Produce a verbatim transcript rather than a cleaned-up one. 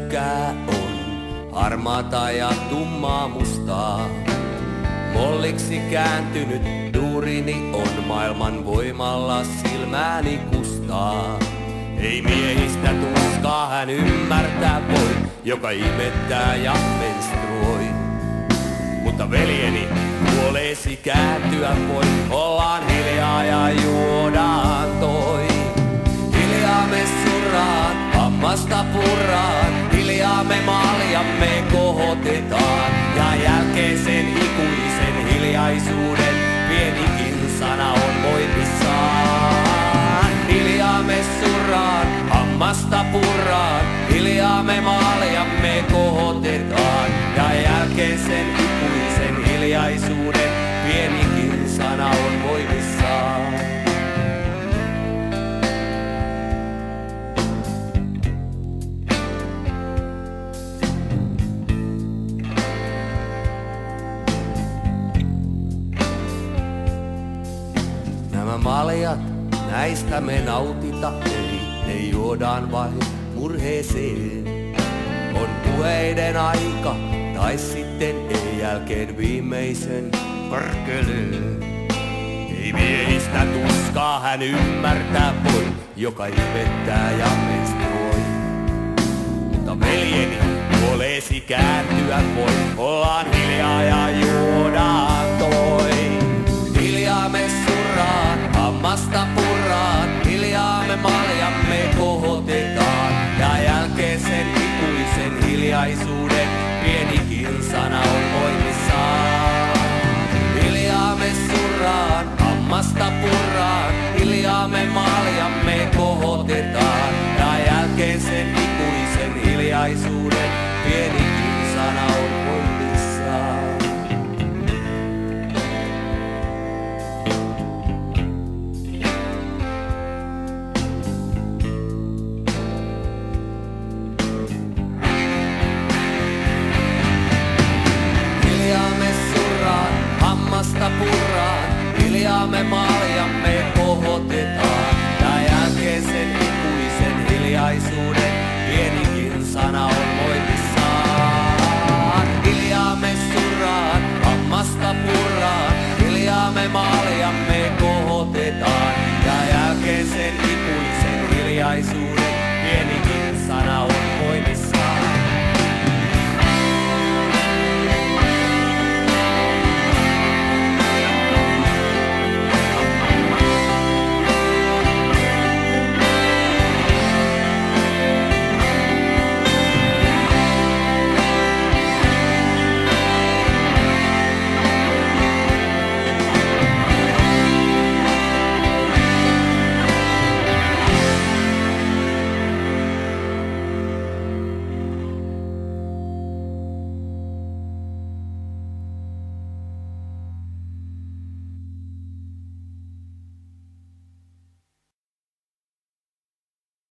synkkää on, harmaata ja tummaa mustaa. Molliksi kääntynyt duurini on, maailman voimalla silmääni kustaa. Ei miehistä tuskaa hän ymmärtää voi, joka imettää ja menstruoi. Mutta veljeni, puoleesi kääntyä voi, ollaan hiljaa ja juodaan toi. Hiljaa me surraan, hammasta purraan, hiljaa me maljamme kohotetaan. Ja jälkeisen ikuisen hiljaisuuden pienikin sana on voimissaan. Hiljaa me surraan, hammasta purraan, hiljaa me maljamme kohotetaan. Ja jälkeisen ikuisen hiljaisuuden pienikin sana on voimissaan. Nämä maljat, näistä me nautita ei, ne juodaan vain murheeseen. On puheiden aika, tai sitten ei jälkeen viimeisen perkeleen. Ei miehistä tuskaa hän ymmärtää voi, joka imettää ja menstruoi. Mutta veljeni, puoleesi kääntyä voi, ollaan hiljaa ja juodaan toi. Hiljaa me surraan, hammasta purraan, hiljaa me maljamme kohotetaan. Ja jälkeisen ikuisen hiljaisuuden pienikin sana on voimissaan. Hiljaa me surraan, hammasta purraan, hiljaa me maljamme kohotetaan. Ja jälkeisen ikuisen hiljaisuuden